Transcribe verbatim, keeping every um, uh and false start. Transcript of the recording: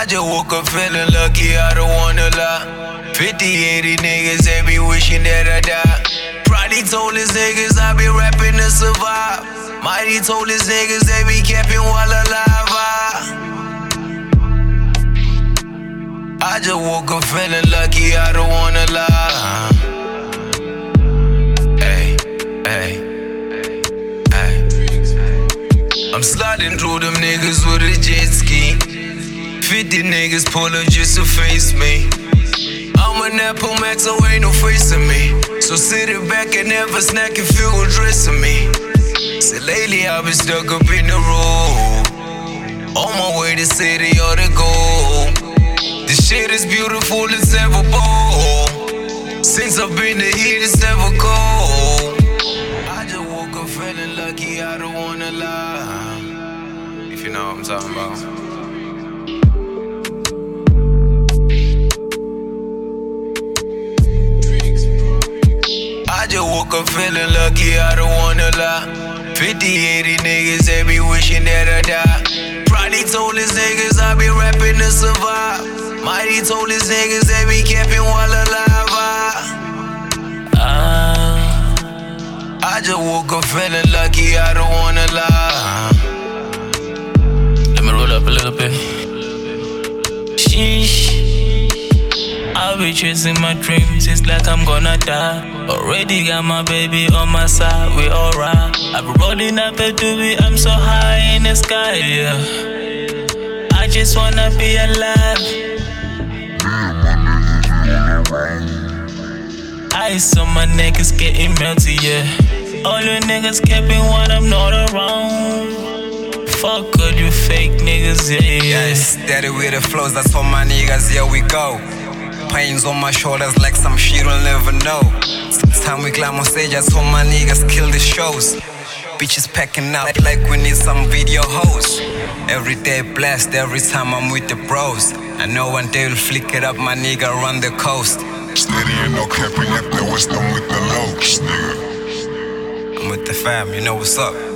I just woke up feeling lucky, I don't wanna lie. fifty, eighty niggas, they be wishing that I die. Probably told his niggas I be rapping to survive. Mighty told his niggas they be capping while alive. I, I just woke up feeling lucky, I don't wanna lie. Hey, hey, hey. I'm sliding through them niggas with a jet ski. fifty niggas pull up just to face me. I'm an Apple Max, so ain't no facing me. So sit it back and never snack if you were dressing me. So lately I've been stuck up in the road, on my way to city or to gold. This shit is beautiful, it's ever bold. Since I've been the heat, it's never cold. I just woke up feeling lucky, I don't wanna lie. If you know what I'm talking about. I just woke up feeling lucky, I don't wanna lie. fifty, eighty niggas, they be wishing that I die. Probably told his niggas I be rapping to survive. Mighty told his niggas they be capping while alive. I, I just woke up feeling lucky, I don't wanna lie. Let me roll up a little bit. Sheesh. I'll be chasing my dreams, it's like I'm gonna die. Already got my baby on my side, we alright. I've been rolling up a doobie, I'm so high in the sky, yeah. I just wanna be alive. Ice on my neck is getting melty, yeah. All you niggas capping when I'm not around. Fuck all you fake niggas, yeah, yeah. Yeah, steady with the flows, that's for my niggas, here we go. Pains on my shoulders like some shit you'll never know. Time we climb on stage, that's all my niggas kill the shows. Bitches packing up like we need some video hoes. Every day blessed, every time I'm with the bros. I know one day we'll flick it up, my nigga run the coast. Steady and no capping at the west, I'm with the locs, nigga. I'm with the fam, you know what's up.